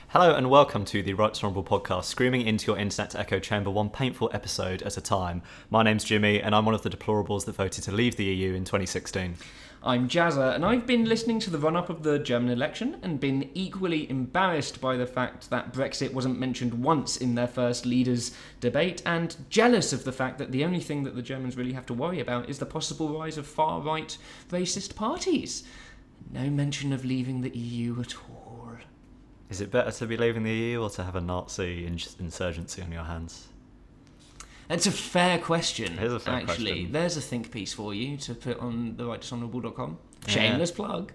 Hello and welcome to the Right Honourable podcast, screaming into your internet echo chamber one painful episode at a time. My name's Jimmy and I'm one of the deplorables that voted to leave the EU in 2016. I'm Jazza, and I've been listening to the run-up of the German election and been equally embarrassed by the fact that Brexit wasn't mentioned once in their first leaders' debate, and jealous of the fact that the only thing that the Germans really have to worry about is the possible rise of far-right racist parties. No mention of leaving the EU at all. Is it better to be leaving the EU or to have a Nazi insurgency on your hands? It's a fair question, It is a fair actually. question. There's a think piece for you to put on therightdishonourable.com. Shameless plug.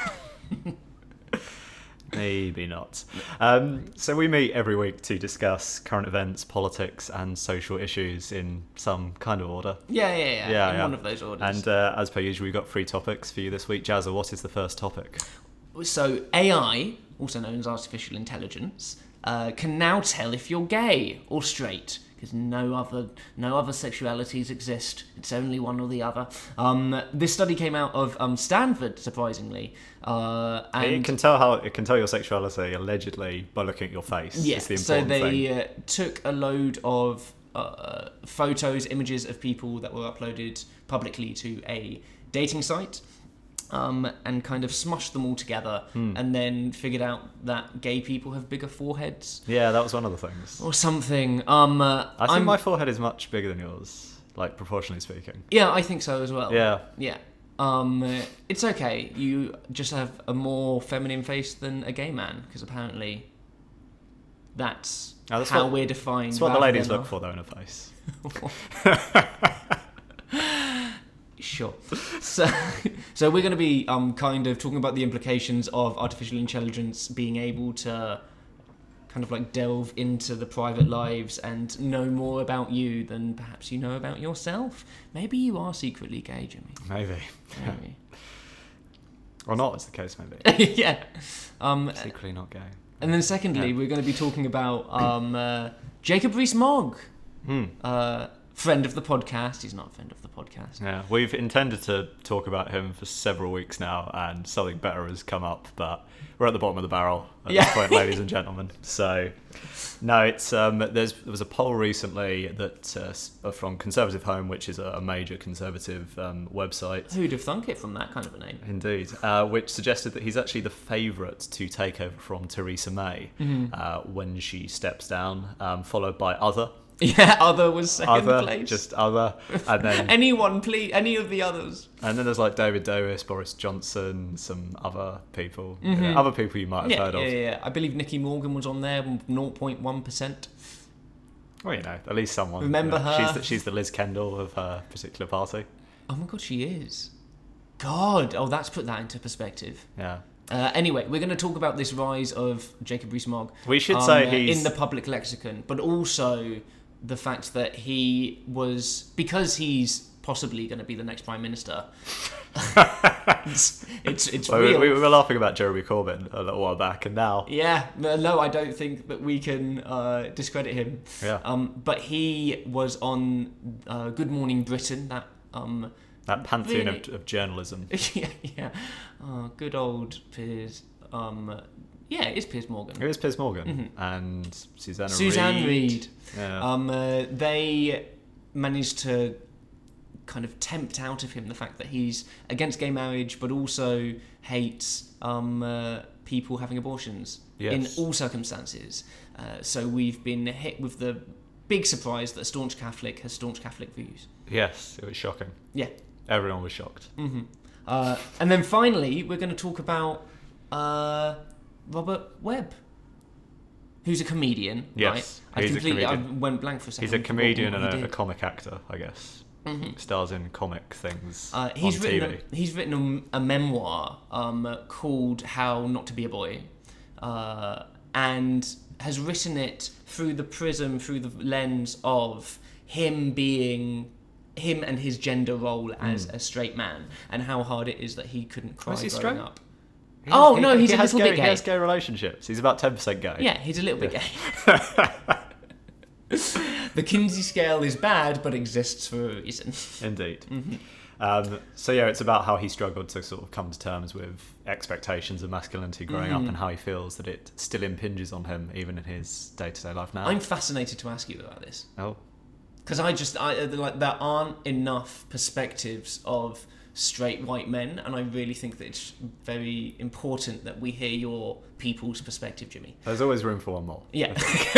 Maybe not. So we meet every week to discuss current events, politics and social issues in some kind of order. Yeah. One of those orders. And as per usual, we've got 3 topics for you this week. Jazza, what is the first topic? So AI, also known as artificial intelligence, can now tell if you're gay or straight, because no other sexualities exist. It's only one or the other. This study came out of Stanford, surprisingly, and It can tell your sexuality allegedly by looking at your face. yeah. It's the So important thing. they took a load of photos, images of people that were uploaded publicly to a dating site. And kind of smushed them all together and then figured out that gay people have bigger foreheads Yeah, that was one of the things. or something. I think my forehead is much bigger than yours, like proportionally speaking. Yeah, I think so as well. Yeah. Yeah. It's okay. You just have a more feminine face than a gay man, because apparently that's how we're defined. That's what the rather ladies than look for, though, in a face. Sure. So we're going to be kind of talking about the implications of artificial intelligence being able to kind of like delve into the private lives and know more about you than perhaps you know about yourself. Maybe you are secretly gay, Jimmy. Maybe. Maybe. Or not, is the case, maybe. Yeah. Secretly not gay. And then secondly, we're going to be talking about Jacob Rees-Mogg. Friend of the podcast. He's not a friend of the podcast. Yeah, we've intended to talk about him for several weeks now, and something better has come up, but we're at the bottom of the barrel at this point, ladies and gentlemen. So, no, it's there was a poll recently that from Conservative Home, which is a major conservative website. Who'd have thunk it from that kind of a name? Indeed, which suggested that he's actually the favourite to take over from Theresa May when she steps down, followed by Other. Yeah, Other was second place. Just Other, and then Anyone, please, any of the others. and then there's like David Davis, Boris Johnson, some other people, other people you might have heard of. Yeah. I believe Nicky Morgan was on there, 0.1%. Well, at least someone. Remember her? She's the Liz Kendall of her particular party. Oh my God, she is. God, that's put that into perspective. Yeah. Anyway, we're going to talk about this rise of Jacob Rees-Mogg. We should say he's in the public lexicon, but also the fact that because he's possibly going to be the next Prime Minister. it's well, real. we were laughing about Jeremy Corbyn a little while back, and now. Yeah, no, I don't think that we can discredit him. Yeah. But he was on Good Morning Britain, that pantheon really? of journalism. yeah. Oh, good old Piers. Yeah, it is Piers Morgan. It is Piers Morgan and Suzanne Reid. Yeah. They managed to kind of tempt out of him the fact that he's against gay marriage, but also hates people having abortions in all circumstances. So we've been hit with the big surprise that a staunch Catholic has staunch Catholic views. Yes, it was shocking. Yeah. Everyone was shocked. And then finally, we're going to talk about Robert Webb, who's a comedian. Yes, right? he's a comedian. I went blank for a second. He's a comedian and he a comic actor, I guess. Stars in comic things he's on written TV. He's written a memoir called How Not to Be a Boy, and has written it through the lens of him and his gender role as a straight man, and how hard it is that he couldn't cry is he growing straight? up. He's a little bit gay. He has gay relationships. He's about 10% gay. Yeah, he's a little bit gay. The Kinsey scale is bad, but exists for a reason. Indeed. So yeah, it's about how he struggled to sort of come to terms with expectations of masculinity growing up, and how he feels that it still impinges on him even in his day-to-day life now. I'm fascinated to ask you about this. Oh. Because there aren't enough perspectives of straight white men, and I really think that it's very important that we hear your people's perspective, Jimmy. There's always room for one more. Yeah.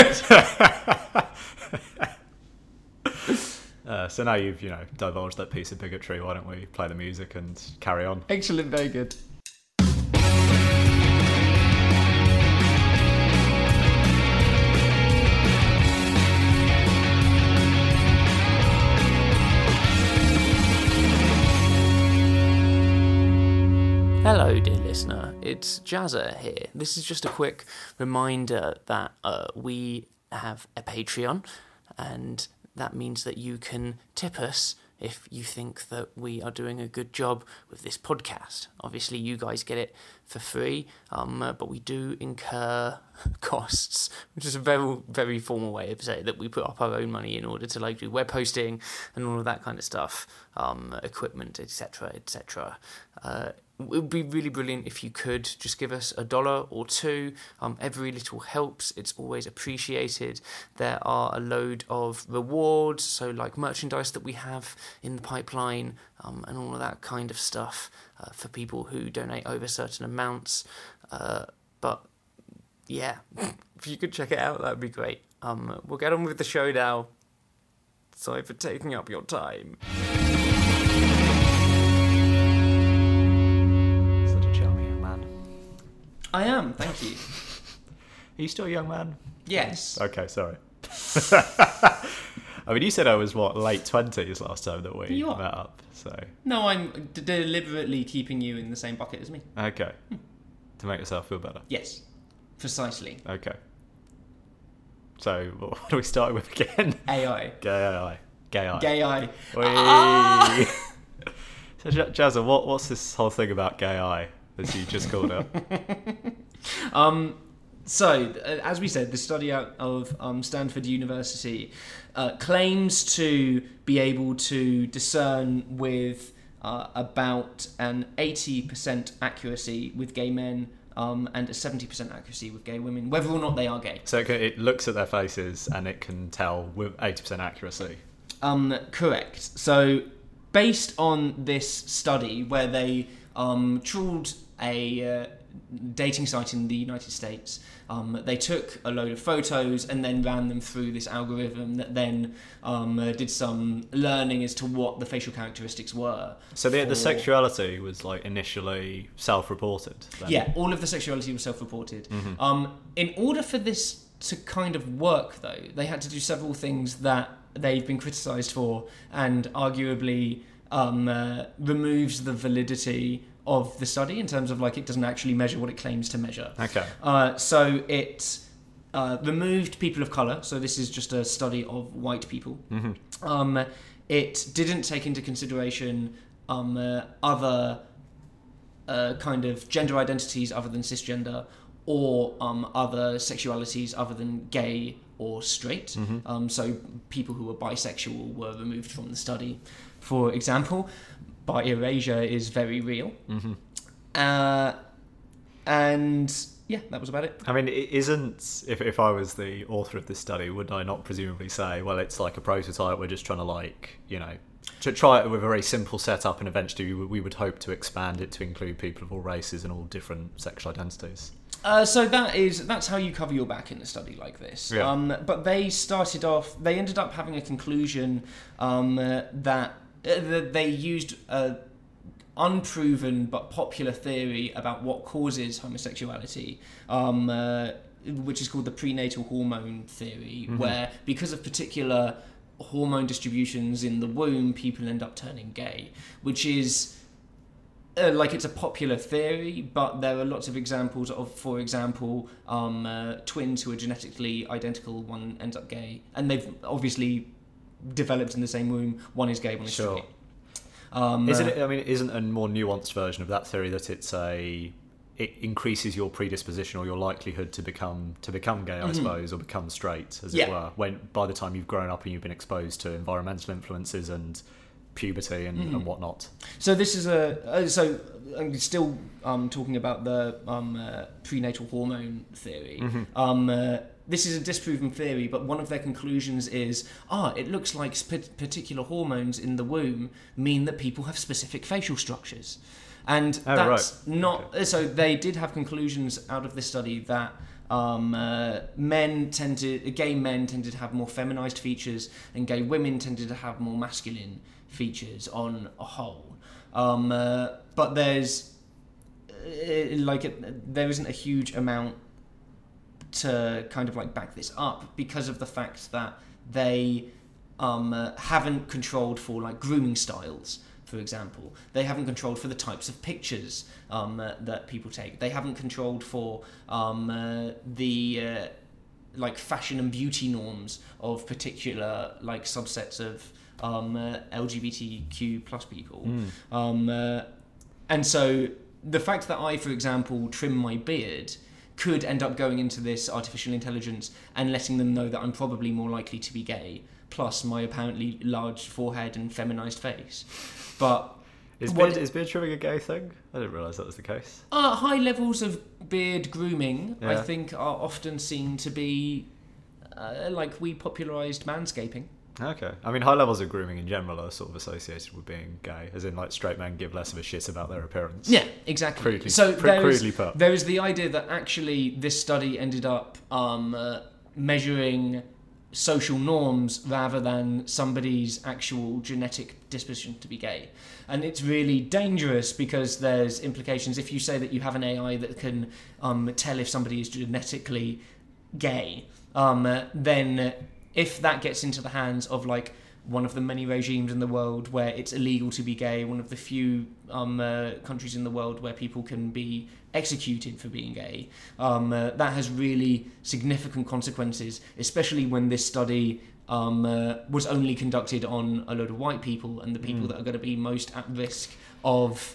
So now you've divulged that piece of bigotry, why don't we play the music and carry on? Excellent, very good. Hello, dear listener. It's Jazza here. This is just a quick reminder that we have a Patreon, and that means that you can tip us if you think that we are doing a good job with this podcast. Obviously, you guys get it for free, but we do incur costs, which is a very, very formal way of saying that we put up our own money in order to do web hosting and all of that kind of stuff, equipment, etc., etc. It would be really brilliant if you could just give us $1 or $2. Every little helps. It's always appreciated. There are a load of rewards, so like merchandise that we have in the pipeline, and all of that kind of stuff for people who donate over certain amounts. But yeah, if you could check it out, that'd be great. We'll get on with the show now. Sorry for taking up your time. I am, thank you. Are you still a young man? Yes. Okay, sorry. I mean, you said I was, late 20s last time that we met up, so... No, I'm deliberately keeping you in the same bucket as me. Okay. To make yourself feel better? Yes, precisely. Okay. So, what are we starting with again? AI. Gay eye. Gay eye. So, Jazza, what's this whole thing about gay eye, as you just called it? So, as we said, the study out of Stanford University claims to be able to discern with about an 80% accuracy with gay men and a 70% accuracy with gay women, whether or not they are gay. So it looks at their faces and it can tell with 80% accuracy? Correct. So, based on this study where they trawled a dating site in the United States, they took a load of photos and then ran them through this algorithm that then did some learning as to what the facial characteristics were. So the sexuality was initially self-reported then? Yeah, all of the sexuality was self-reported. Mm-hmm. In order for this to kind of work, though, they had to do several things that they've been criticised for, and arguably removes the validity of the study in terms of it doesn't actually measure what it claims to measure. Okay. So it removed people of colour. So this is just a study of white people. Mm-hmm. It didn't take into consideration other kind of gender identities other than cisgender, or other sexualities other than gay or straight. Mm-hmm. So people who were bisexual were removed from the study, for example. Bi erasure is very real. Mm-hmm. And yeah, that was about it. I mean, it isn't, if I was the author of this study, would I not presumably say, well, it's like a prototype, we're just trying to to try it with a very simple setup, and eventually we would hope to expand it to include people of all races and all different sexual identities? So that's how you cover your back in a study like this. Yeah. But they ended up having a conclusion that they used an unproven but popular theory about what causes homosexuality, which is called the prenatal hormone theory, mm-hmm. where because of particular hormone distributions in the womb, people end up turning gay, which is it's a popular theory, but there are lots of examples of, for example, twins who are genetically identical, one ends up gay, and they've obviously developed in the same womb. One is gay, one is straight. Isn't a more nuanced version of that theory that it increases your predisposition or your likelihood to become gay, I mm-hmm. suppose, or become straight, as it were, when by the time you've grown up and you've been exposed to environmental influences and puberty and whatnot. So this is so I'm still talking about the prenatal hormone theory. This is a disproven theory, but one of their conclusions is, it looks like particular hormones in the womb mean that people have specific facial structures. And that's not... Okay. So they did have conclusions out of this study that gay men tended to have more feminized features and gay women tended to have more masculine features on a whole. But there isn't a huge amount to kind of like back this up because of the fact that they haven't controlled for like grooming styles, for example. They haven't controlled for the types of pictures that people take. They haven't controlled for the like fashion and beauty norms of particular like subsets of LGBTQ plus people. And so the fact that I, for example, trim my beard could end up going into this artificial intelligence and letting them know that I'm probably more likely to be gay, plus my apparently large forehead and feminized face. But is beard trimming a gay thing? I didn't realise that was the case. High levels of beard grooming, I think, are often seen to be like we popularised manscaping. Okay. I mean, high levels of grooming in general are sort of associated with being gay, as in like straight men give less of a shit about their appearance. Yeah, exactly. Crudely put. There is the idea that actually this study ended up measuring social norms rather than somebody's actual genetic disposition to be gay. And it's really dangerous because there's implications. If you say that you have an AI that can tell if somebody is genetically gay, then if that gets into the hands of like one of the many regimes in the world where it's illegal to be gay, one of the few countries in the world where people can be executed for being gay, that has really significant consequences, especially when this study was only conducted on a load of white people, and the people that are going to be most at risk of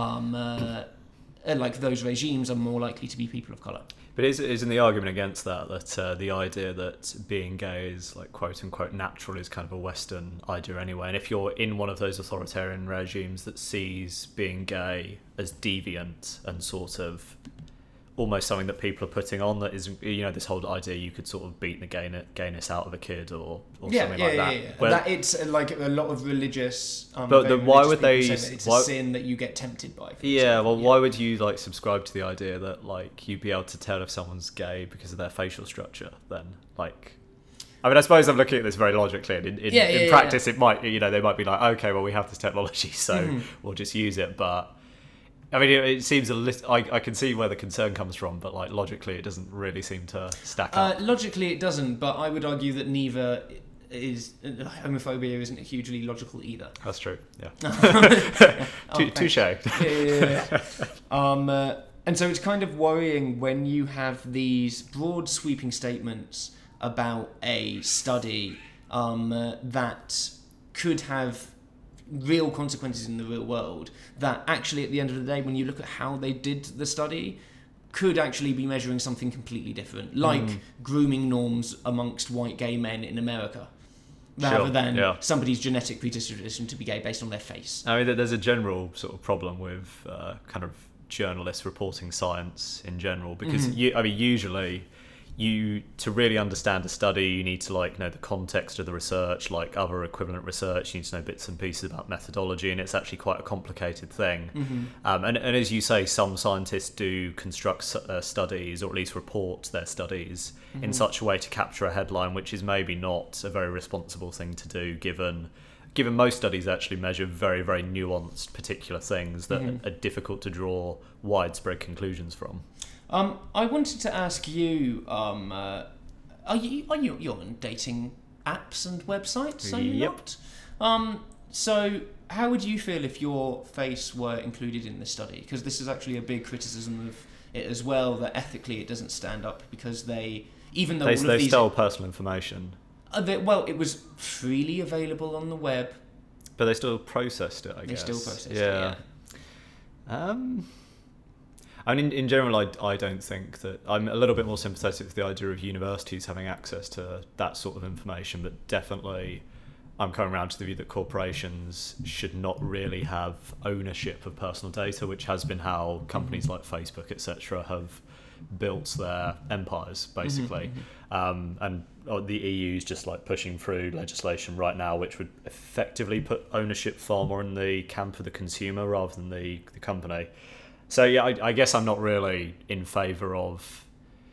like those regimes are more likely to be people of colour. But isn't the argument against that the idea that being gay is like quote unquote natural is kind of a Western idea anyway? And if you're in one of those authoritarian regimes that sees being gay as deviant and sort of almost something that people are putting on, that is, this whole idea you could sort of beat the gayness out of a kid or something like that. Yeah. That it's like a lot of religious. But why would they? Say that it's a sin that you get tempted by. Why would you like subscribe to the idea that like you'd be able to tell if someone's gay because of their facial structure? Then like. I mean, I suppose I'm looking at this very logically. And in practice, it might, they might be like, okay, well, we have this technology, so we'll just use it. But I mean, it seems a little. I can see where the concern comes from, but like logically, it doesn't really seem to stack up. Logically, it doesn't. But I would argue that neither is homophobia isn't hugely logical either. That's true. Yeah. Touche. Yeah. And so it's kind of worrying when you have these broad sweeping statements about a study that could have real consequences in the real world, that actually at the end of the day, when you look at how they did the study, could actually be measuring something completely different, like grooming norms amongst white gay men in America, rather than somebody's genetic predisposition to be gay based on their face. I mean, there's a general sort of problem with kind of journalists reporting science in general, because usually to really understand a study, you need to like know the context of the research, like other equivalent research. You need to know bits and pieces about methodology, and it's actually quite a complicated thing. And as you say, some scientists do construct studies, or at least report their studies in such a way to capture a headline, which is maybe not a very responsible thing to do, given most studies actually measure very, very nuanced particular things that are difficult to draw widespread conclusions from. I wanted to ask you, you're on dating apps and websites, are you not? So how would you feel if your face were included in this study? Because this is actually a big criticism of it as well, that ethically it doesn't stand up, because they stole personal information. It was freely available on the web. But they still processed it, I guess. They still processed it, yeah. I mean, in general, I don't think that... I'm a little bit more sympathetic to the idea of universities having access to that sort of information, but definitely I'm coming around to the view that corporations should not really have ownership of personal data, which has been how companies like Facebook, etc., have built their empires, basically. And the EU's just like pushing through legislation right now, which would effectively put ownership far more in the camp of the consumer rather than the company. So yeah, I guess I'm not really in favour of.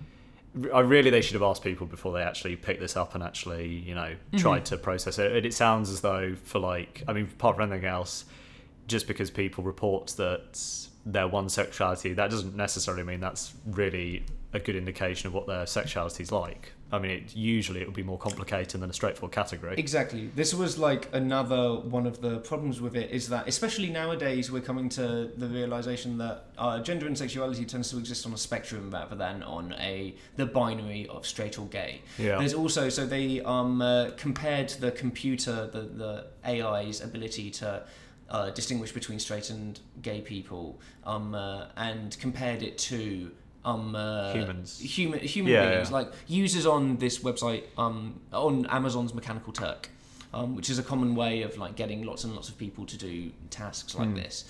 They should have asked people before they actually picked this up and actually, tried to process it. It sounds as though apart from anything else, just because people report that their one sexuality, that doesn't necessarily mean that's really a good indication of what their sexuality is like. I mean, usually it would be more complicated than a straightforward category. Exactly. This was like another one of the problems with it, is that especially nowadays we're coming to the realization that gender and sexuality tends to exist on a spectrum rather than on the binary of straight or gay. Yeah. There's also, so they compared the computer, the AI's ability to distinguish between straight and gay people, and compared it to humans. Human beings, like users on this website, on Amazon's Mechanical Turk, which is a common way of like getting lots and lots of people to do tasks like this,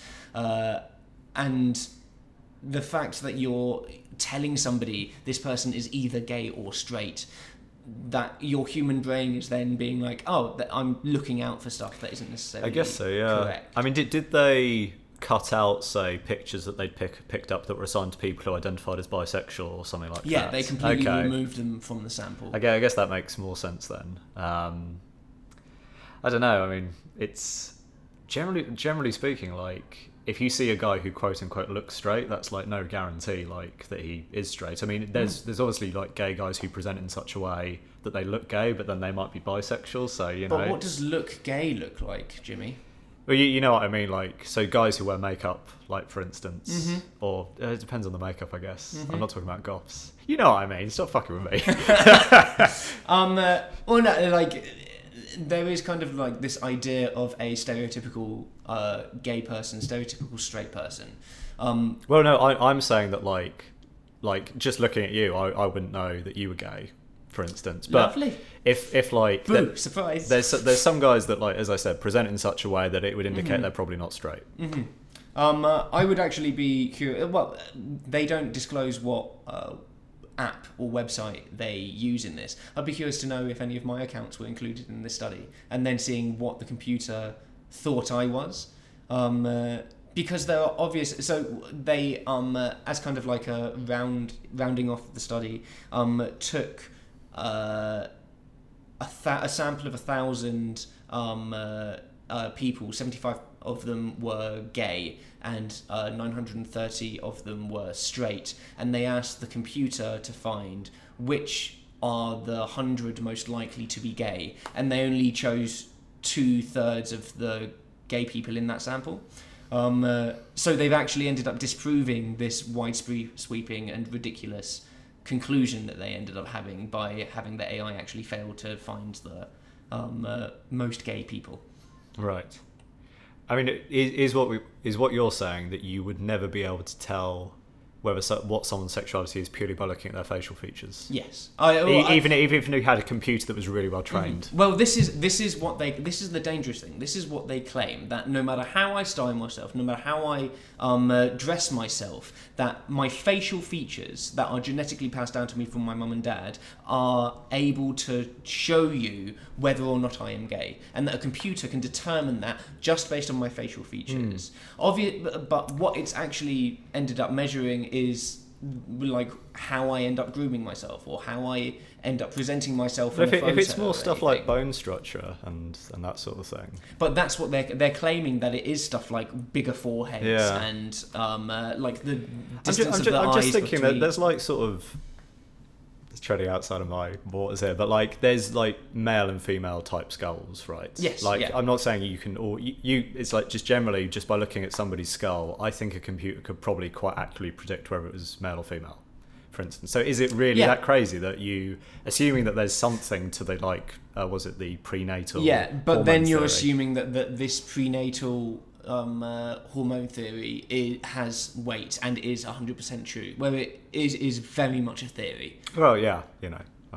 and the fact that you're telling somebody this person is either gay or straight, that your human brain is then being like, I'm looking out for stuff that isn't necessarily, I guess so, yeah. correct. I mean, did they cut out, say, pictures that they'd picked up that were assigned to people who identified as bisexual or something like that? Yeah, they completely removed them from the sample. Okay, I guess that makes more sense then. I don't know. I mean, it's generally speaking, like, if you see a guy who quote unquote looks straight, that's like no guarantee like that he is straight. I mean, there's obviously like gay guys who present in such a way that they look gay, but then they might be bisexual. So But what does look gay look like, Jimmy? Well, you know what I mean, like, so guys who wear makeup, like, for instance, or it depends on the makeup, I guess. I'm not talking about goths. You know what I mean, stop fucking with me. Well, no, like, there is kind of like this idea of a stereotypical gay person, stereotypical straight person. Well, no, I'm saying that, like, just looking at you, I wouldn't know that you were gay, for instance. But lovely. If like, boo, surprise. There's some guys that, like, as I said, present in such a way that it would indicate they're probably not straight. I would actually be curious. Well, they don't disclose what app or website they use in this. I'd be curious to know if any of my accounts were included in this study, and then seeing what the computer thought I was. Because there are obvious, so they as kind of like a rounding off the study, took a sample of 1,000 people. 75 of them were gay and 930 of them were straight, and they asked the computer to find which are the 100 most likely to be gay, and they only chose 2/3 of the gay people in that sample. So they've actually ended up disproving this wide-sweeping and ridiculous conclusion that they ended up having by having the AI actually fail to find the most gay people. Right. I mean, is what you're saying that you would never be able to tell what someone's sexuality is purely by looking at their facial features? Yes. Even if you had a computer that was really well trained. Well, this is the dangerous thing. This is what they claim, that no matter how I style myself, no matter how I dress myself, that my facial features that are genetically passed down to me from my mum and dad are able to show you whether or not I am gay, and that a computer can determine that just based on my facial features. But what it's actually ended up measuring is like how I end up grooming myself, or how I end up presenting myself. If it's more stuff like bone structure and that sort of thing. But that's what they're claiming, that it is stuff like bigger foreheads and like the distance of the eyes. I'm just thinking between... that there's like sort of, it's treading outside of my waters here, but like there's like male and female type skulls, right? Yes. Like yeah. I'm not saying you can, or you. It's like just generally just by looking at somebody's skull, I think a computer could probably quite accurately predict whether it was male or female, for instance. So is it really that crazy that you, assuming that there's something to the like, was it the prenatal? Yeah, but then you're theory? Assuming that this prenatal hormone theory has weight and is 100% true, where it is very much a theory. Well, yeah, you know.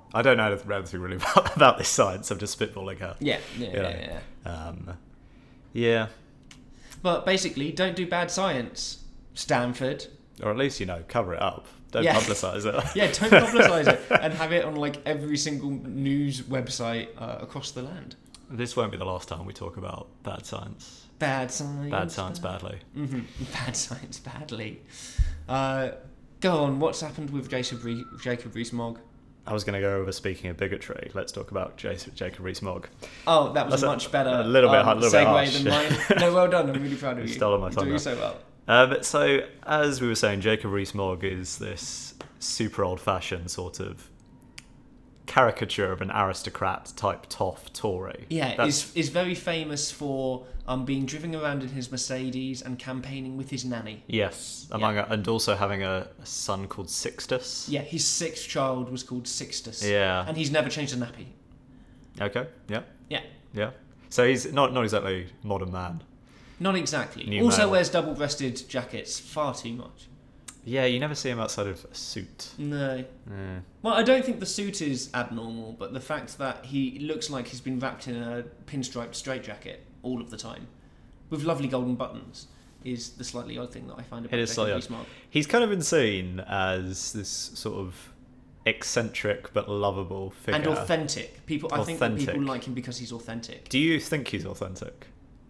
I don't know anything really about this science. I'm just spitballing here. Yeah. Yeah. But basically, don't do bad science, Stanford. Or at least, cover it up. Don't Yeah. publicise it. Yeah, don't publicise it and have it on like every single news website across the land. This won't be the last time we talk about bad science. Bad science. Bad science badly. Mm-hmm. Bad science badly. Go on, what's happened with Jacob Rees-Mogg? I was going to go over speaking of bigotry. Let's talk about Jacob Rees-Mogg. Oh, that was That's much better a little bit segue harsh. than mine. No, well done. I'm really proud of you. Stolen my You're thunder. doing so well. So, as we were saying, Jacob Rees-Mogg is this super old-fashioned sort of caricature of an aristocrat type toff Tory. Yeah, is very famous for being driven around in his Mercedes and campaigning with his nanny. Yes, and also having a son called Sixtus. Yeah, his sixth child was called Sixtus. Yeah. And he's never changed a nappy. Okay. Yeah. Yeah. Yeah. So he's not exactly modern man. Not exactly. New Also male. wears double-breasted jackets far too much. Yeah, you never see him outside of a suit. No. Yeah. Well, I don't think the suit is abnormal, but the fact that he looks like he's been wrapped in a pinstriped straitjacket all of the time, with lovely golden buttons, is the slightly odd thing that I find about It is Jacob slightly odd. Rees-Mogg. He's kind of been seen as this sort of eccentric but lovable figure. And authentic. I think that people Authentic. like him because he's authentic. Do you think he's authentic?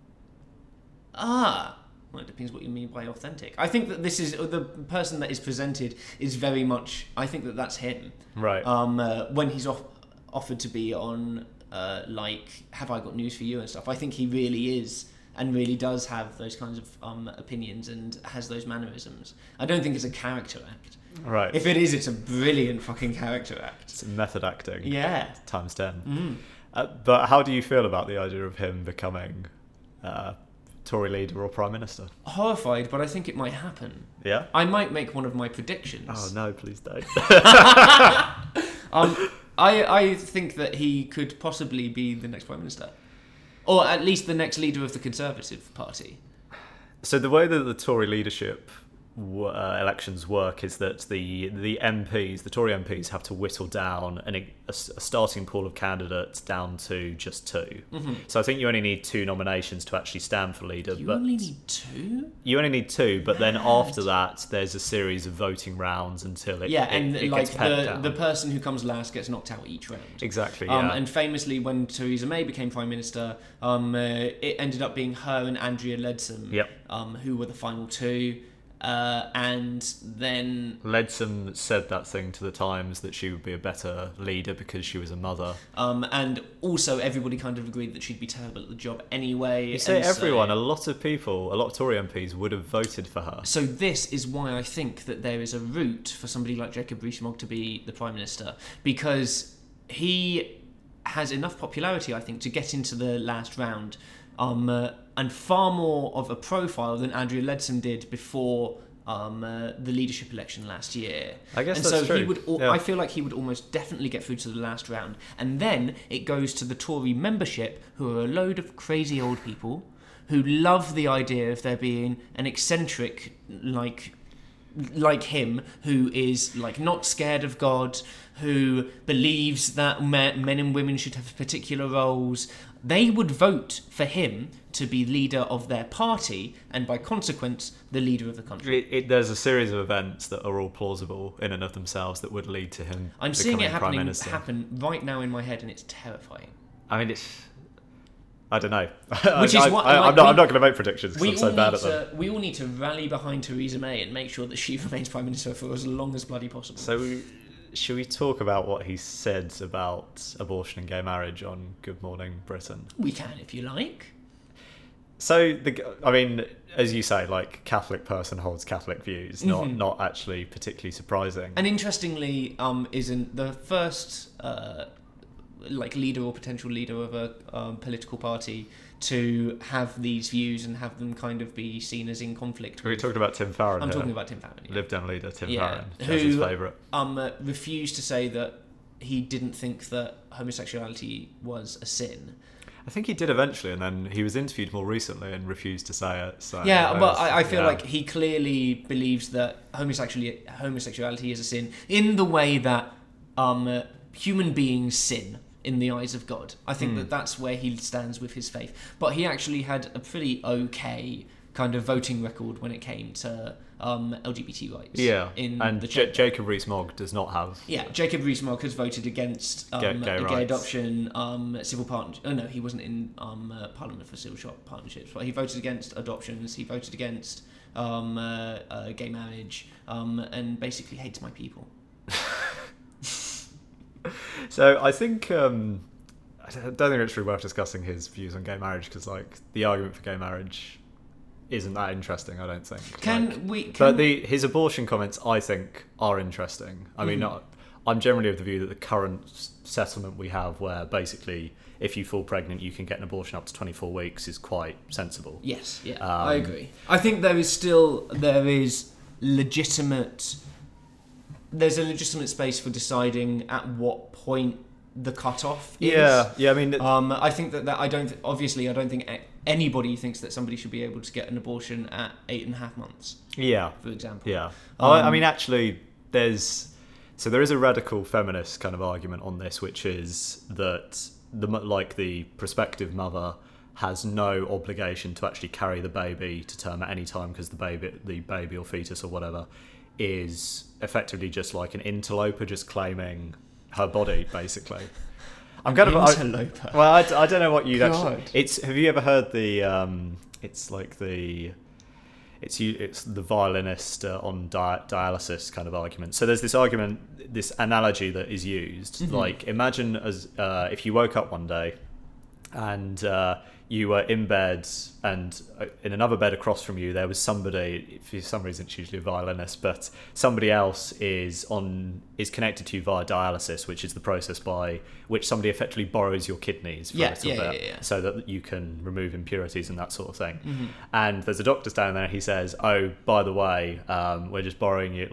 Well, it depends what you mean by authentic. I think that this is the person that is presented is very much. I think that that's him. Right. When he's offered to be on, Have I Got News for You and stuff, I think he really is and really does have those kinds of opinions and has those mannerisms. I don't think it's a character act. Right. If it is, it's a brilliant fucking character act. It's method acting. Yeah. Times 10. Mm. But how do you feel about the idea of him becoming Tory leader or Prime Minister? Horrified, but I think it might happen. Yeah? I might make one of my predictions. Oh, no, please don't. I think that he could possibly be the next Prime Minister. Or at least the next leader of the Conservative Party. So the way that the Tory leadership elections work is that the MPs, the Tory MPs, have to whittle down a starting pool of candidates down to just two. Mm-hmm. So I think you only need two nominations to actually stand for leader. You but only need two? You only need two, but then after that, there's a series of voting rounds until it gets pegged down. The person who comes last gets knocked out each round. Exactly, yeah. And famously, when Theresa May became Prime Minister, it ended up being her and Andrea Leadsom, who were the final two. And then Leadsom said that thing to the Times that she would be a better leader because she was a mother. And also everybody kind of agreed that she'd be terrible at the job anyway. You say everyone, a lot of Tory MPs would have voted for her. So this is why I think that there is a route for somebody like Jacob Rees-Mogg to be the Prime Minister, because he has enough popularity, I think, to get into the last round. And far more of a profile than Andrea Leadsom did before the leadership election last year. I guess and that's so true. He would. Yeah. I feel like he would almost definitely get through to the last round, and then it goes to the Tory membership, who are a load of crazy old people who love the idea of there being an eccentric like him, who is not scared of God, who believes that men and women should have particular roles. They would vote for him to be leader of their party and by consequence the leader of the country. There's a series of events that are all plausible in and of themselves that would lead to him I'm becoming seeing it Prime Minister. happen right now in my head, and it's terrifying. I mean, I don't know. Which is what I'm not going to make predictions because I'm so bad at them. We all need to rally behind Theresa May and make sure that she remains Prime Minister for as long as bloody possible. So, should we talk about what he said about abortion and gay marriage on Good Morning Britain? We can, if you like. So, as you say, Catholic person holds Catholic views, not actually particularly surprising. And interestingly, isn't the first leader or potential leader of a political party to have these views and have them kind of be seen as in conflict. We're talking about Tim Farron. I'm talking about Tim Farron. Yeah. Live Down leader Tim Yeah. Farron. That's his favourite. Refused to say that he didn't think that homosexuality was a sin. I think he did eventually, and then he was interviewed more recently and refused to say it. So I feel like he clearly believes that homosexuality is a sin in the way that human beings sin in the eyes of God. I think that's where he stands with his faith. But he actually had a pretty okay kind of voting record when it came to LGBT rights. Yeah, in and the Jacob Rees-Mogg does not have. Yeah, Jacob Rees-Mogg has voted against gay adoption, civil partnership. Oh no, he wasn't in Parliament for civil partnerships, but he voted against adoptions. He voted against gay marriage, and basically hates my people. So I think I don't think it's really worth discussing his views on gay marriage, because like the argument for gay marriage isn't that interesting, I don't think. But his abortion comments, I think, are interesting. I mean, I'm generally of the view that the current settlement we have, where basically if you fall pregnant you can get an abortion up to 24 weeks, is quite sensible. Yes, yeah, I agree. I think there's a legitimate space for deciding at what point the cutoff is. Yeah. I mean, I think that I don't think anybody thinks that somebody should be able to get an abortion at 8.5 months. Yeah, for example. Yeah. I mean, actually, there is a radical feminist kind of argument on this, which is that the prospective mother has no obligation to actually carry the baby to term at any time, because the baby or fetus or whatever is effectively just like an interloper, just claiming her body, basically. I'm kind of interloper. I don't know what you'd God. actually. Have you ever heard the? It's the violinist on dialysis kind of argument. So there's this argument, this analogy that is used. Mm-hmm. Like, imagine as if you woke up one day and you were in bed, and in another bed across from you there was somebody, for some reason it's usually a violinist, but somebody else is connected to you via dialysis, which is the process by which somebody effectively borrows your kidneys for a little bit, so that you can remove impurities and that sort of thing. Mm-hmm. And there's a doctor standing there, and he says, oh, by the way, we're just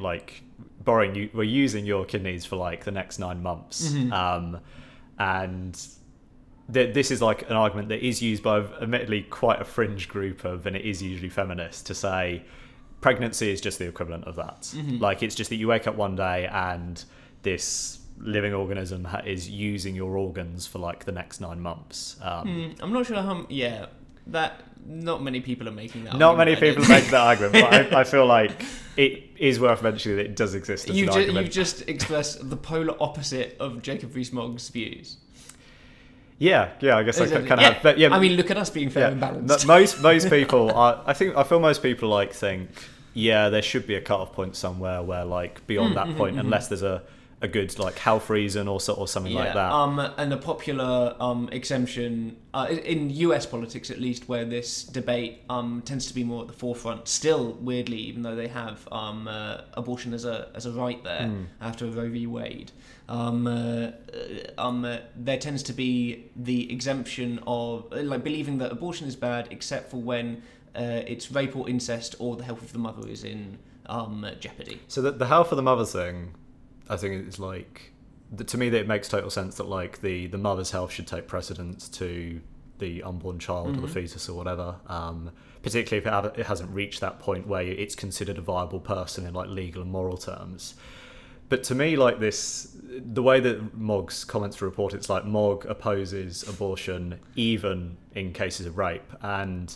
we're using your kidneys for like the next 9 months. Mm-hmm. And this is like an argument that is used by admittedly quite a fringe group and it is usually feminist, to say pregnancy is just the equivalent of that. Mm-hmm. Like, it's just that you wake up one day and this living organism is using your organs for like the next 9 months. I'm not sure how. That not many people are making that. Not many people are making that argument, but I feel like it is worth mentioning that it does exist as an argument. You've just expressed the polar opposite of Jacob Rees-Mogg's views. Yeah, I guess I kind of have. But yeah, I mean, look at us being fair and balanced. Most people, I feel most people like think, there should be a cut-off point somewhere where like beyond that point, unless there's a good like health reason or something like that. And a popular exemption in US politics, at least, where this debate tends to be more at the forefront. Still, weirdly, even though they have abortion as a right there after Roe v. Wade. There tends to be the exemption of like believing that abortion is bad except for when it's rape or incest or the health of the mother is in jeopardy. So the health of the mother thing, I think, is like, to me, that it makes total sense that like the mother's health should take precedence to the unborn child or the fetus or whatever, particularly if it hasn't reached that point where it's considered a viable person in like legal and moral terms. But to me, like the way that Mogg's comments report, it's like Mogg opposes abortion even in cases of rape. And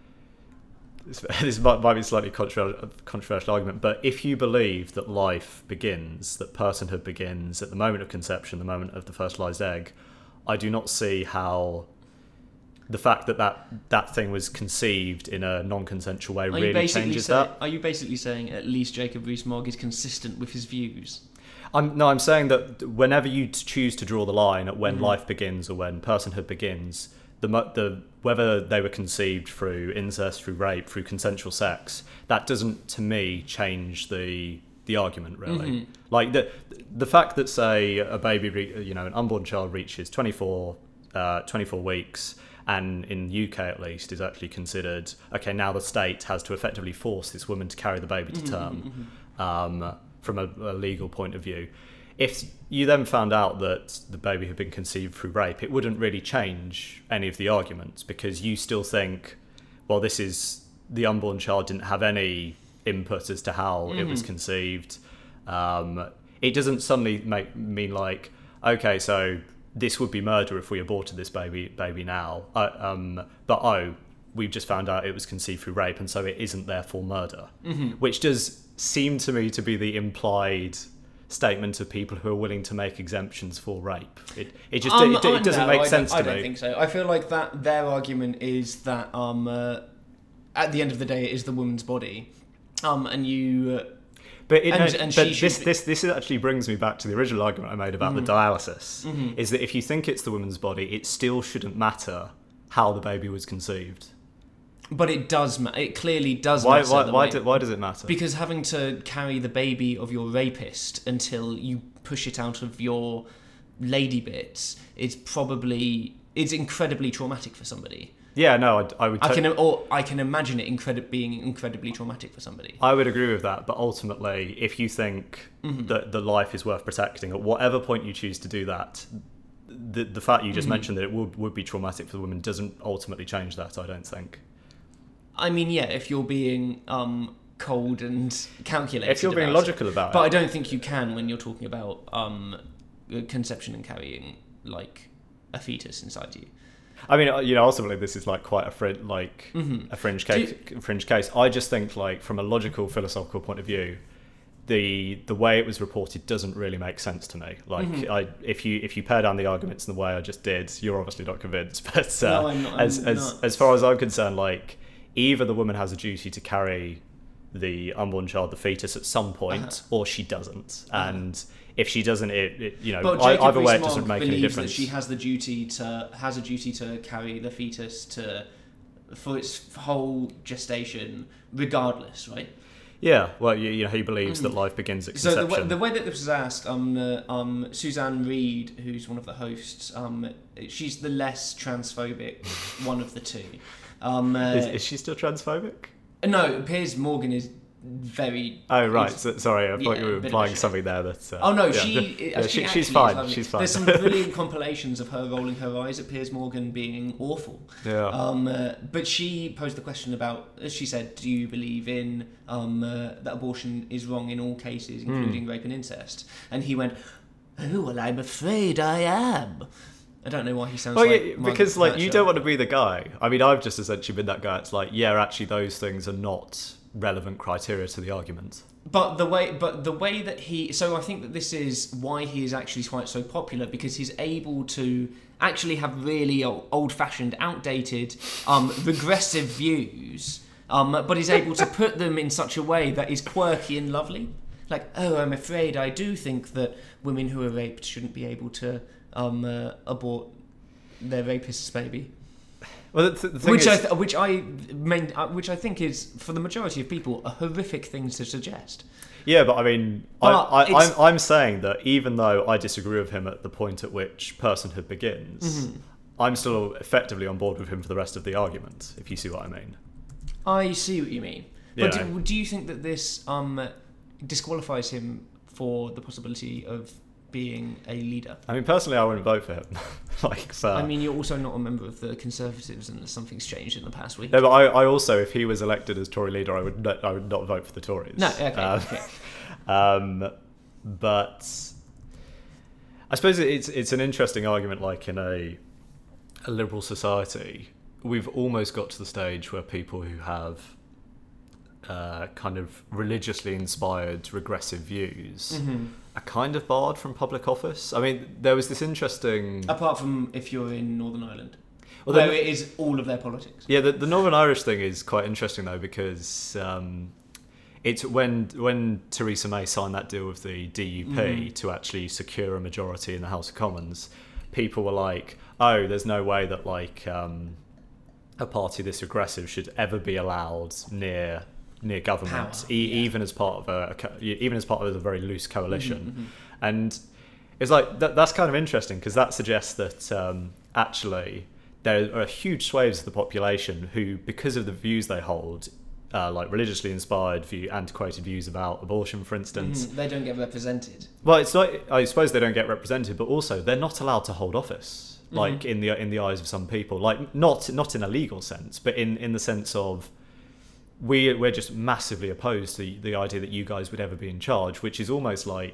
this might be a slightly controversial argument, but if you believe that life begins, that personhood begins at the moment of conception, the moment of the fertilised egg, I do not see how the fact that thing was conceived in a non-consensual way really changes that. Are you basically saying at least Jacob Rees-Mogg is consistent with his views? I'm saying that whenever you choose to draw the line at when life begins or when personhood begins, the whether they were conceived through incest, through rape, through consensual sex, that doesn't, to me, change the argument really. Mm-hmm. Like the fact that, say, a baby, an unborn child reaches 24 weeks. And in the UK, at least, is actually considered, okay, now the state has to effectively force this woman to carry the baby to term from a legal point of view. If you then found out that the baby had been conceived through rape, it wouldn't really change any of the arguments, because you still think, well, the unborn child didn't have any input as to how it was conceived. It doesn't suddenly mean like, okay, so this would be murder if we aborted this baby now, but we've just found out it was conceived through rape, and so it isn't therefore murder, which does seem to me to be the implied statement of people who are willing to make exemptions for rape. It doesn't make sense to me. I don't think so. I feel like that their argument is that at the end of the day, it is the woman's body, and you. This actually brings me back to the original argument I made about the dialysis. Is that if you think it's the woman's body, it still shouldn't matter how the baby was conceived. But it does. It clearly does matter. Why does it matter? Because having to carry the baby of your rapist until you push it out of your lady bits is incredibly traumatic for somebody. Yeah, no, I would. I can imagine it being incredibly traumatic for somebody. I would agree with that, but ultimately, if you think that the life is worth protecting, at whatever point you choose to do that, the fact you just mentioned that it would be traumatic for the woman doesn't ultimately change that. I don't think. I mean, yeah, if you're being cold and calculated, if you're being logical about it, but I don't think you can when you're talking about conception and carrying like a fetus inside you. I mean, ultimately this is like quite a fringe case. I just think, like, from a logical, philosophical point of view, the way it was reported doesn't really make sense to me. Like, if you pare down the arguments in the way I just did, you're obviously not convinced. But no, I'm not. As far as I'm concerned, like, either the woman has a duty to carry the unborn child, the fetus, at some point, or she doesn't. And if she doesn't, but either way, it doesn't make any difference. That she has a duty to carry the fetus for its whole gestation, regardless, right? Yeah, well, he believes that life begins at conception. So the way that this was asked, Suzanne Reid, who's one of the hosts, she's the less transphobic one of the two. Is she still transphobic? No, Piers Morgan is very. Oh right, sorry, I thought you were implying something there. That. Oh no, yeah. She's fine. She's fine. There's some brilliant compilations of her rolling her eyes at Piers Morgan being awful. Yeah. But she posed the question about. She said, "Do you believe in that abortion is wrong in all cases, including rape and incest?" And he went, "Oh well, I'm afraid I am." I don't know why he sounds because you don't want to be the guy. I mean, I've just essentially been that guy. It's like, yeah, actually, those things are not relevant criteria to the argument. But the way that I think that this is why he is actually quite so popular, because he's able to actually have really old-fashioned, outdated, regressive views, but he's able to put them in such a way that is quirky and lovely. Like, oh, I'm afraid I do think that women who are raped shouldn't be able to abort their rapist's baby. Well, which I think is, for the majority of people, a horrific thing to suggest. Yeah, but I mean, I'm saying that even though I disagree with him at the point at which personhood begins, I'm still effectively on board with him for the rest of the argument, if you see what I mean. I see what you mean. But do you think that this disqualifies him for the possibility of being a leader? I mean, personally, I wouldn't vote for him. I mean, you're also not a member of the Conservatives, unless something's changed in the past week. No, but I also, if he was elected as Tory leader, I would not vote for the Tories. No, okay. But I suppose it's an interesting argument. Like, in a liberal society, we've almost got to the stage where people who have kind of religiously inspired regressive views are kind of barred from public office. I mean, there was this interesting... Apart from if you're in Northern Ireland, where it is all of their politics. Yeah, the Northern Irish thing is quite interesting, though, because it's when Theresa May signed that deal with the DUP to actually secure a majority in the House of Commons, people were like, oh, there's no way that a party this aggressive should ever be allowed near government, even as part of a very loose coalition. And it's like that's kind of interesting, because that suggests that actually there are huge swathes of the population who, because of the views they hold, like religiously inspired antiquated views about abortion, for instance, they don't get represented. Well, it's like, I suppose they don't get represented, but also they're not allowed to hold office, like in the eyes of some people, like not in a legal sense, but in the sense of we're just massively opposed to the idea that you guys would ever be in charge, which is almost like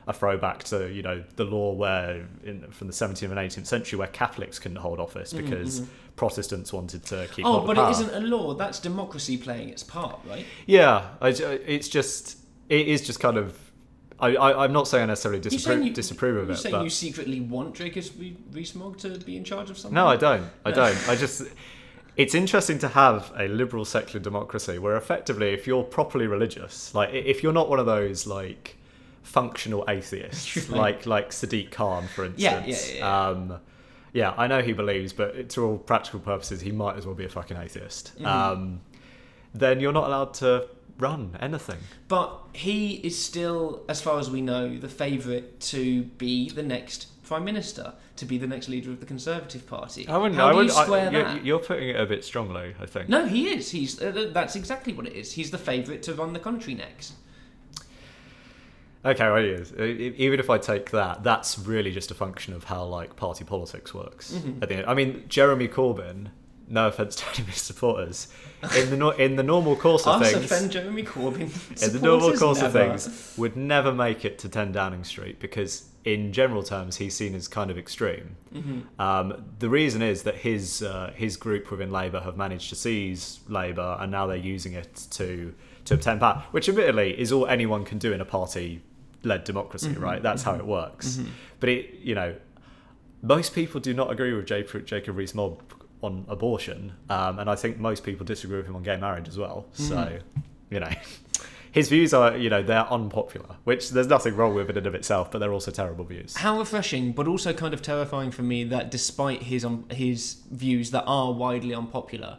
a throwback to the law from the 17th and 18th century where Catholics couldn't hold office because Protestants wanted to keep hold of but power. it isn't a law. That's democracy playing its part, right? Yeah, it is just kind of. I'm not saying I necessarily disapprove of it. You're saying you secretly want Draco Rees-Mogg to be in charge of something? No, I don't. It's interesting to have a liberal secular democracy where effectively, if you're properly religious, like if you're not one of those like functional atheists, like Sadiq Khan, for instance. Yeah, I know he believes, but to all practical purposes, he might as well be a fucking atheist. Then you're not allowed to run anything. But he is still, as far as we know, the favourite to be the next Prime Minister, to be the next leader of the Conservative Party. How do you square that? You're putting it a bit strongly, I think. No, he is. He's that's exactly what it is. He's the favourite to run the country next. Okay, well, he is. Even if I take that, that's really just a function of how like party politics works. At the end. I mean, Jeremy Corbyn. No offence to any of his supporters. In the normal course of things, offend Jeremy Corbyn. In the normal course of things, would never make it to 10 Downing Street because, in general terms, he's seen as kind of extreme. The reason is that his group within Labour have managed to seize Labour, and now they're using it to obtain power, which admittedly is all anyone can do in a party-led democracy, right? That's how it works. But most people do not agree with Jacob Rees-Mogg on abortion, and I think most people disagree with him on gay marriage as well. So, his views are, they're unpopular, which there's nothing wrong with it in and of itself, but they're also terrible views. How refreshing, but also kind of terrifying for me that despite his views that are widely unpopular,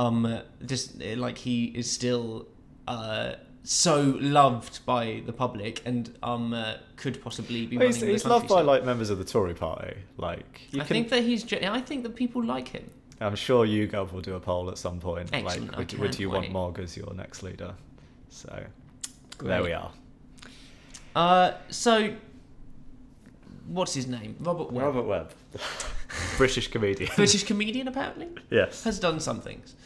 he is still so loved by the public and could possibly be running the country. He's loved by members of the Tory party. I think that people like him. I'm sure YouGov will do a poll at some point. Excellent. Would you want Mogg as your next leader? So, great. There we are. So, what's his name? Robert Webb. British comedian. British comedian, apparently? Yes. Has done some things.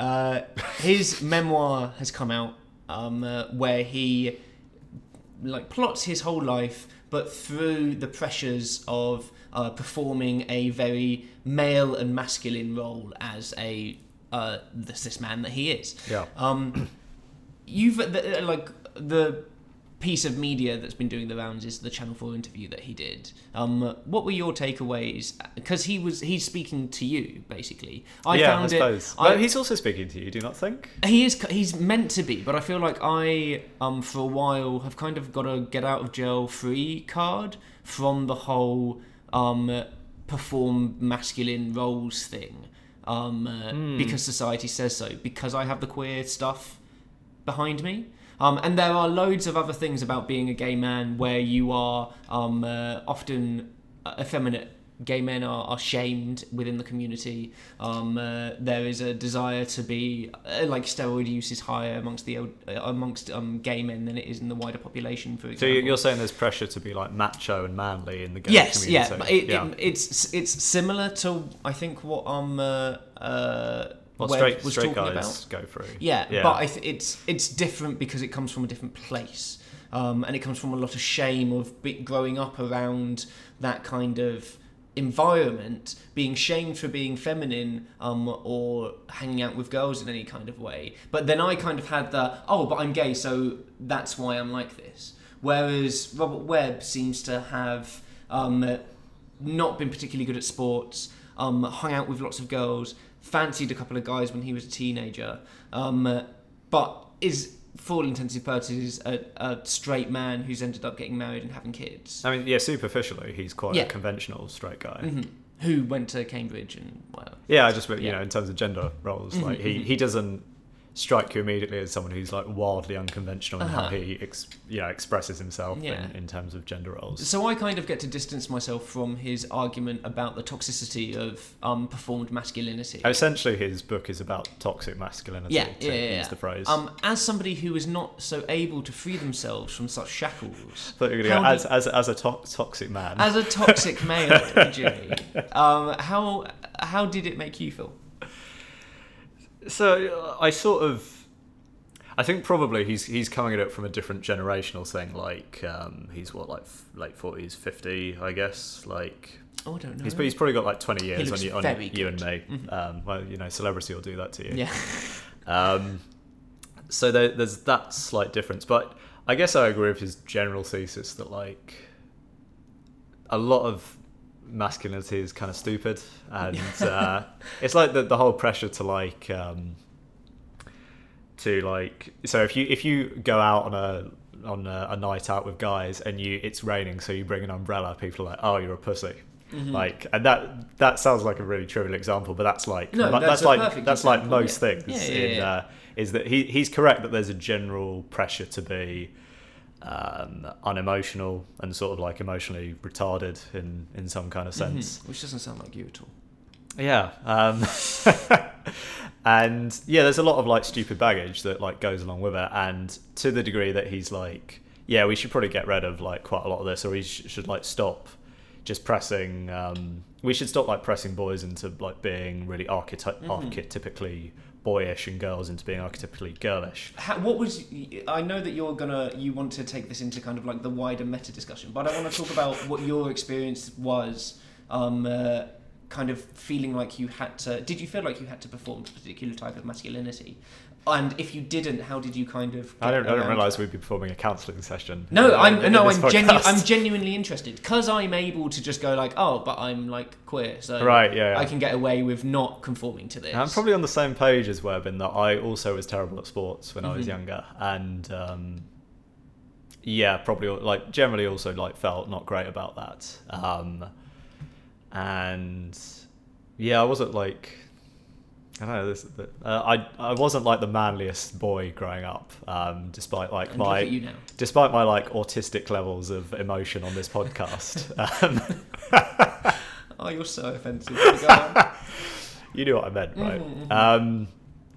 His memoir has come out where he plots his whole life, but through the pressures of performing a very male and masculine role as this man that he is. Yeah. You've the piece of media that's been doing the rounds is the Channel 4 interview that he did. What were your takeaways? Because he's speaking to you, basically. I suppose. He's also speaking to you, do you not think? He's meant to be, but I feel like I, for a while, have kind of got a get out of jail free card from the whole perform masculine roles thing. Because society says so. Because I have the queer stuff behind me. And there are loads of other things about being a gay man where you are often effeminate. Gay men are shamed within the community. There is a desire to be steroid use is higher amongst gay men than it is in the wider population. For example, so you're saying there's pressure to be macho and manly in the gay community? Yes, it's similar to I think what what straight guys about. Go through. Yeah. But it's different because it comes from a different place, and it comes from a lot of shame of growing up around that kind of environment, being shamed for being feminine, or hanging out with girls in any kind of way. But then I kind of had but I'm gay, so that's why I'm like this. Whereas Robert Webb seems to have not been particularly good at sports, hung out with lots of girls, fancied a couple of guys when he was a teenager, but is, for all intents and purposes, a straight man who's ended up getting married and having kids. I mean, superficially, he's quite a conventional straight guy. Mm-hmm. Who went to Cambridge and whatever. Yeah, in terms of gender roles, he doesn't strike you immediately as someone who's wildly unconventional in how he expresses himself in terms of gender roles. So I kind of get to distance myself from his argument about the toxicity of performed masculinity. Essentially, his book is about toxic masculinity. Use the phrase. As somebody who is not so able to free themselves from such shackles. I thought you were going to go, as a toxic man. As a toxic male, Jimmy. How did it make you feel? So I I think probably he's coming at it from a different generational thing. Like he's what, like late 40s, 50, I guess. Like I don't know. he's probably got like 20 years on you and me. Mm-hmm. Well, you know, celebrity will do that to you. Yeah. So there's that slight difference, but I guess I agree with his general thesis that like a lot of masculinity is kind of stupid, and it's like the whole pressure to like so if you go out on a night out with guys and it's raining, so you bring an umbrella, people are like, oh, you're a pussy. Mm-hmm. Like, and that sounds like a really trivial example, but that's like that's like most things. Is that he's correct that there's a general pressure to be unemotional and sort of like emotionally retarded in some kind of sense, which doesn't sound like you at all. Yeah. And yeah, there's a lot of like stupid baggage that like goes along with it, and to the degree that he's like, yeah, we should probably get rid of like quite a lot of this, or we should like stop just pressing we should stop like pressing boys into like being really archetypically boyish and girls into being archetypically girlish. I know that you want to take this into kind of like the wider meta discussion, but I want to talk about what your experience was kind of feeling like did you feel like you had to perform a particular type of masculinity? And if you didn't, how did you kind of... I don't realise we'd be performing a counselling session. I'm genuinely interested, because I'm able to just go like, oh, but I'm like queer, so right, yeah. I can get away with not conforming to this. I'm probably on the same page as Webb in that I also was terrible at sports when I was younger, and probably like generally also like felt not great about that. And yeah, I wasn't like... I don't know. I wasn't like the manliest boy growing up, despite like and look at you now. Despite my like autistic levels of emotion on this podcast. Oh, you're so offensive. Go on. You knew what I meant, right?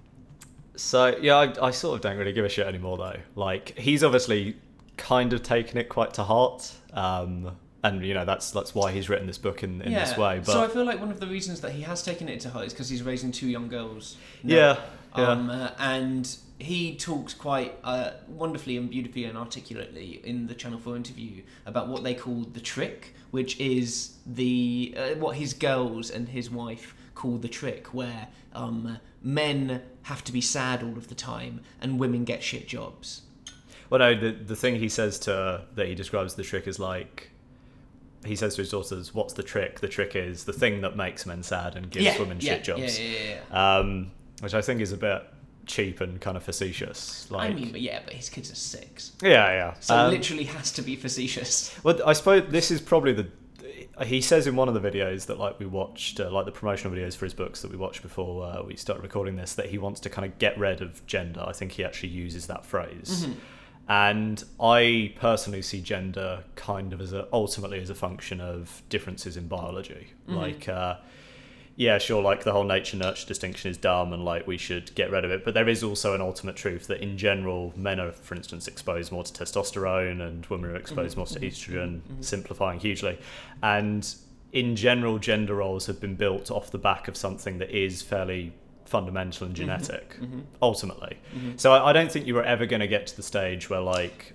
So yeah, I sort of don't really give a shit anymore though. Like, he's obviously kind of taken it quite to heart. And you know that's why he's written this book in this way. But so I feel like one of the reasons that he has taken it to heart is because he's raising 2 young girls now. And he talks quite wonderfully and beautifully and articulately in the Channel 4 interview about what they call the trick, which is what his girls and his wife call the trick, where men have to be sad all of the time and women get shit jobs. Well, no, the thing he says that he describes the trick is like, he says to his daughters, what's the trick? The trick is the thing that makes men sad and gives women shit jobs. Which I think is a bit cheap and kind of facetious. Like, I mean, but his kids are 6. Yeah. So literally has to be facetious. Well, I suppose this is probably he says in one of the videos that like we watched, like the promotional videos for his books that we watched before we started recording this, that he wants to kind of get rid of gender. I think he actually uses that phrase. Mm-hmm. And I personally see gender kind of ultimately as a function of differences in biology. Mm-hmm. Like, sure, like the whole nature-nurture distinction is dumb and like we should get rid of it. But there is also an ultimate truth that in general, men are, for instance, exposed more to testosterone and women are exposed more to estrogen, simplifying hugely. And in general, gender roles have been built off the back of something that is fairly fundamental and genetic, ultimately. So I don't think you were ever going to get to the stage where like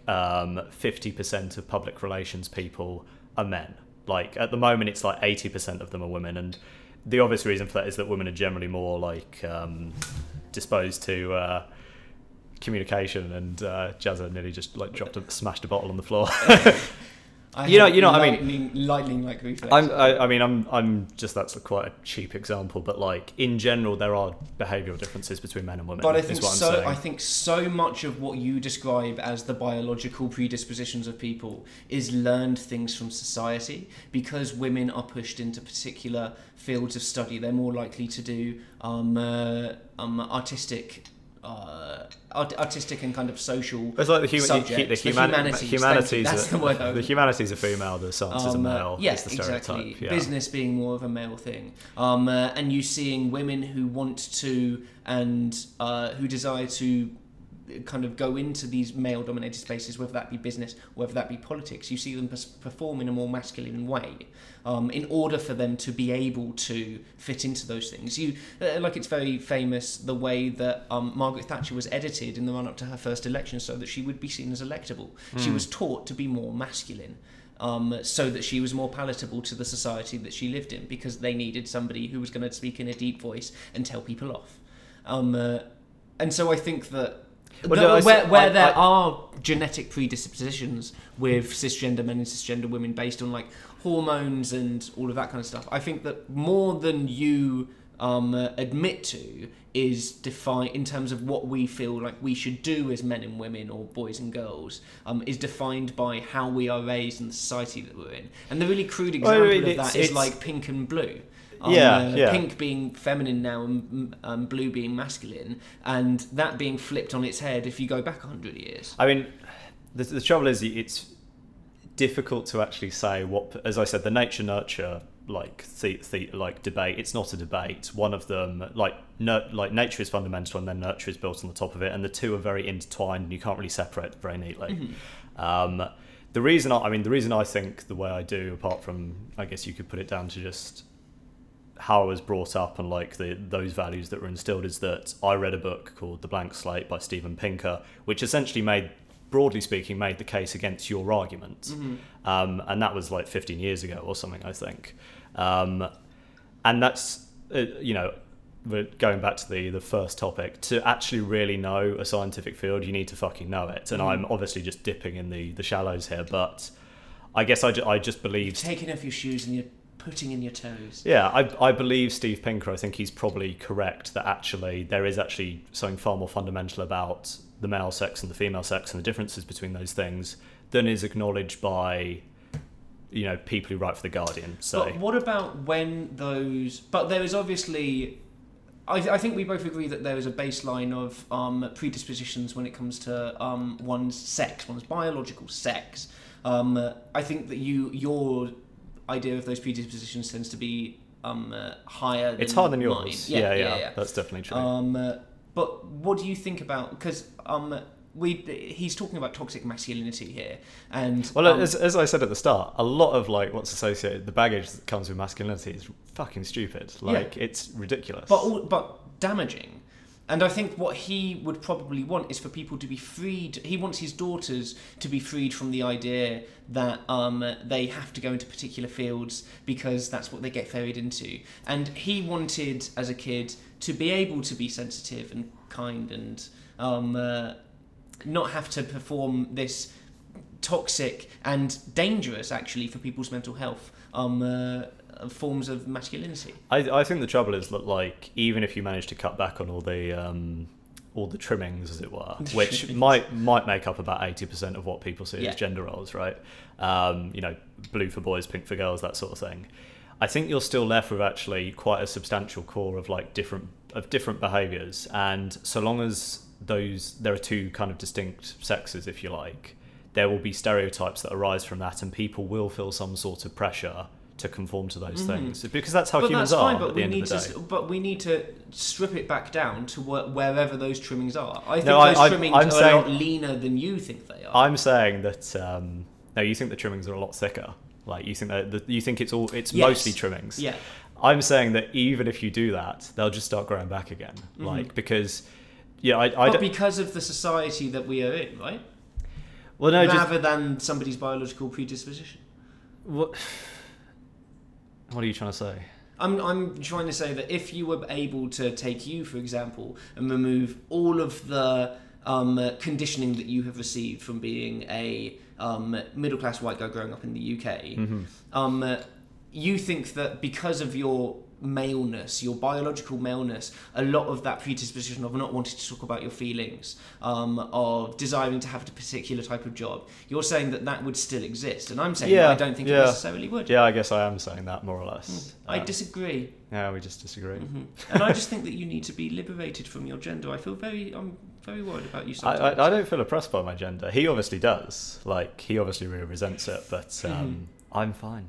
50% of public relations people are men. Like at the moment it's like 80% of them are women, and the obvious reason for that is that women are generally more like disposed to communication, and Jazza nearly just like smashed a bottle on the floor. You know what I mean? Lightning like reflex. I'm just, that's quite a cheap example, but like in general there are behavioural differences between men and women. But I think so much of what you describe as the biological predispositions of people is learned things from society, because women are pushed into particular fields of study. They're more likely to do artistic and kind of social. It's like the humanities. That's the word. The humanities are female, the sciences are male. Is the stereotype. Exactly. Yeah. Business being more of a male thing, and you seeing women who want to and who desire to kind of go into these male-dominated spaces, whether that be business, whether that be politics, you see them perform in a more masculine way, in order for them to be able to fit into those things. Like it's very famous the way that Margaret Thatcher was edited in the run-up to her first election so that she would be seen as electable. She was taught to be more masculine. So that she was more palatable to the society that she lived in, because they needed somebody who was going to speak in a deep voice and tell people off. And so I think that where there are genetic predispositions with cisgender men and cisgender women based on like hormones and all of that kind of stuff, I think that more than you admit to is defined in terms of what we feel like we should do as men and women or boys and girls, is defined by how we are raised in the society that we're in. And the really crude example of that is like pink and blue. Pink being feminine now and blue being masculine, and that being flipped on its head if you go back 100 years. I mean, the trouble is it's difficult to actually say what, as I said, the nature-nurture like debate. It's not a debate. One of them, like nature is fundamental, and then nurture is built on the top of it, and the two are very intertwined, and you can't really separate very neatly. Mm-hmm. The reason I think the way I do, apart from, I guess you could put it down to just how I was brought up and like those values that were instilled, is that I read a book called The Blank Slate by Steven Pinker, which essentially broadly speaking, made the case against your argument. Mm-hmm. And that was like 15 years ago or something, I think. And that's, we're going back to the first topic, to actually really know a scientific field, you need to fucking know it. And I'm obviously just dipping in the shallows here, but I guess I just believe... You're taking off your shoes and you're putting in your toes. Yeah, I believe Steve Pinker. I think he's probably correct that actually there is actually something far more fundamental about the male sex and the female sex and the differences between those things than is acknowledged by, people who write for The Guardian. So, but what about when those... But there is obviously... I think we both agree that there is a baseline of predispositions when it comes to one's sex, one's biological sex. I think that your idea of those predispositions tends to be higher than it's higher than mine. Yours. Yeah. That's definitely true. But what do you think about... Because he's talking about toxic masculinity here, and as I said at the start, a lot of like what's associated, the baggage that comes with masculinity is fucking stupid. It's ridiculous, but damaging. And I think what he would probably want is for people to be freed. He wants his daughters to be freed from the idea that they have to go into particular fields because that's what they get ferried into. And he wanted, as a kid, to be able to be sensitive and kind and not have to perform this toxic and dangerous, actually, for people's mental health, forms of masculinity. I think the trouble is that, like, even if you manage to cut back on all the trimmings, as it were, which might make up about 80% of what people see as gender roles, right? Blue for boys, pink for girls, that sort of thing. I think you're still left with actually quite a substantial core of like different behaviours, and so long as there are two kind of distinct sexes, if you like, there will be stereotypes that arise from that, and people will feel some sort of pressure to conform to those things, because that's how humans are at the end of the day. But we need to strip it back down to wherever those trimmings are. I think those trimmings are a lot leaner than you think they are. I'm saying that you think the trimmings are a lot thicker. Like you think that you think it's mostly trimmings. Yeah. I'm saying that even if you do that, they'll just start growing back again. Mm-hmm. Like because because of the society that we are in, right? Well, no, rather than somebody's biological predisposition. What are you trying to say? I'm trying to say that if you were able to take you, for example, and remove all of the conditioning that you have received from being a middle-class white guy growing up in the UK, mm-hmm. You think that because of your maleness, your biological maleness, a lot of that predisposition of not wanting to talk about your feelings, of desiring to have a particular type of job, you're saying that would still exist, and I'm saying that I don't think it necessarily would. Yeah, I guess I am saying that more or less. I disagree. Yeah, we just disagree. Mm-hmm. And I just think that you need to be liberated from your gender. I'm very worried about you sometimes. I don't feel oppressed by my gender. He obviously does. Like, he obviously really resents it, but I'm fine.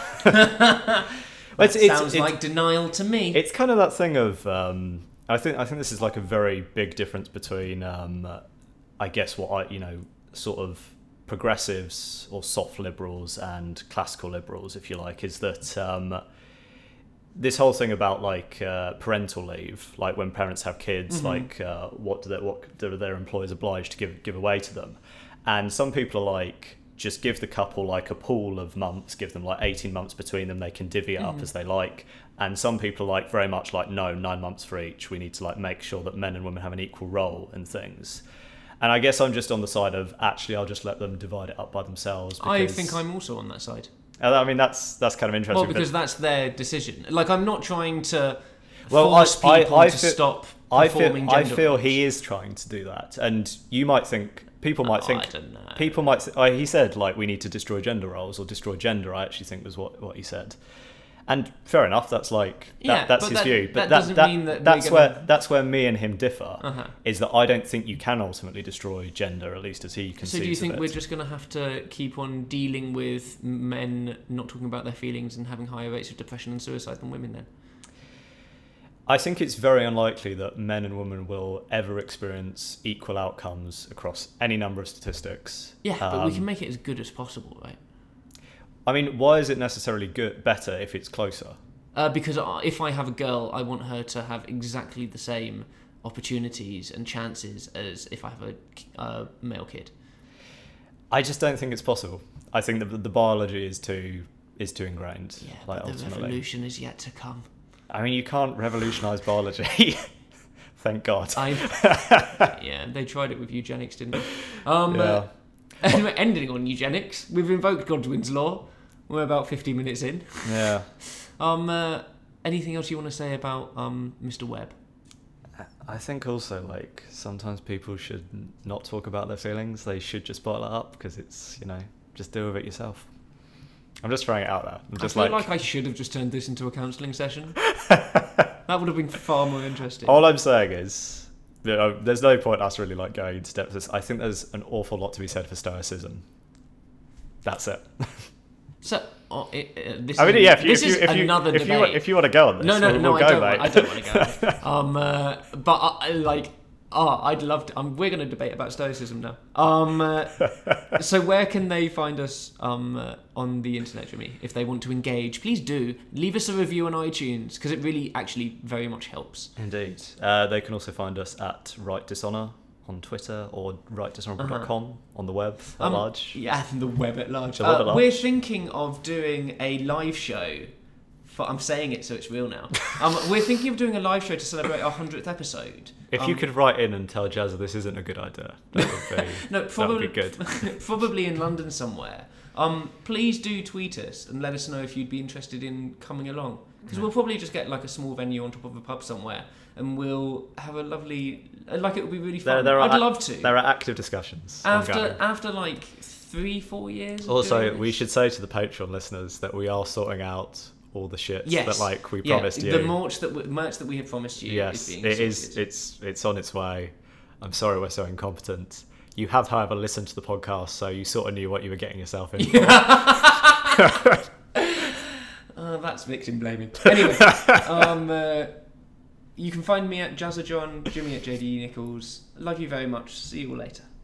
It sounds like denial to me. It's kind of that thing of I think this is like a very big difference between I guess what sort of progressives or soft liberals and classical liberals, if you like, is that this whole thing about like parental leave, like when parents have kids, like what do their employers obliged to give away to them? And some people are like, just give the couple like a pool of months, give them like 18 months between them, they can divvy it up as they like. And some people are like very much like, no, 9 months for each. We need to like make sure that men and women have an equal role in things. And I guess I'm just on the side of, actually, I'll just let them divide it up by themselves. I think I'm also on that side. I mean, that's kind of interesting. Well, because that's their decision. Like, I'm not trying to force people to stop performing gender I feel roles. he is trying to do that. And you might think, people might think... I don't know. People might... he said, like, we need to destroy gender roles or destroy gender, I actually think was what he said. And fair enough, that's like that's his view. But that doesn't mean that that's where me and him differ. Is that I don't think you can ultimately destroy gender, at least as he conceives of it. So do you think we're just going to have to keep on dealing with men not talking about their feelings and having higher rates of depression and suicide than women then? I think it's very unlikely that men and women will ever experience equal outcomes across any number of statistics. Yeah, but we can make it as good as possible, right? I mean, why is it necessarily better if it's closer? Because if I have a girl, I want her to have exactly the same opportunities and chances as if I have a male kid. I just don't think it's possible. I think that the biology is too ingrained. Yeah, like, but the ultimately. revolution is yet to come. I mean, you can't revolutionise biology. Thank God. Yeah, they tried it with eugenics, didn't they? Yeah. Anyway, ending on eugenics, we've invoked Godwin's law. We're about 50 minutes in. Yeah. Anything else you want to say about Mr. Webb? I think also, like, sometimes people should not talk about their feelings. They should just bottle it up because it's, just deal with it yourself. I'm just throwing it out there. I feel like I should have just turned this into a counselling session. That would have been far more interesting. All I'm saying is, there's no point us really like going into depth. I think there's an awful lot to be said for stoicism. That's it. So, another debate. If you want to go on this, we'll go, mate. I don't want to go. But I'd love to. We're going to debate about stoicism now. So where can they find us on the internet, Jimmy? If they want to engage, please do leave us a review on iTunes because it really, actually, very much helps. Indeed. They can also find us at Right Dishonour on Twitter or rightdishonourable.com on the web at large. Yeah, the web at large. The web at large. We're thinking of doing a live show. I'm saying it so it's real now. We're thinking of doing a live show to celebrate our 100th episode. If you could write in and tell Jazza this isn't a good idea, that would be, that would be good. Probably in London somewhere. Please do tweet us and let us know if you'd be interested in coming along. Because we'll probably just get like a small venue on top of a pub somewhere and we'll have a lovely... it would be really fun. I'd love to. There are active discussions. After like 3-4 years. Also, we should say to the Patreon listeners that we are sorting out all the shit that we promised you. The merch that we had promised you is being sorted. It's on its way. I'm sorry we're so incompetent. You have, however, listened to the podcast, so you sort of knew what you were getting yourself in for. That's victim blaming. Anyway, you can find me at JazzaJohn, Jimmy at JD Nichols. Love you very much. See you all later.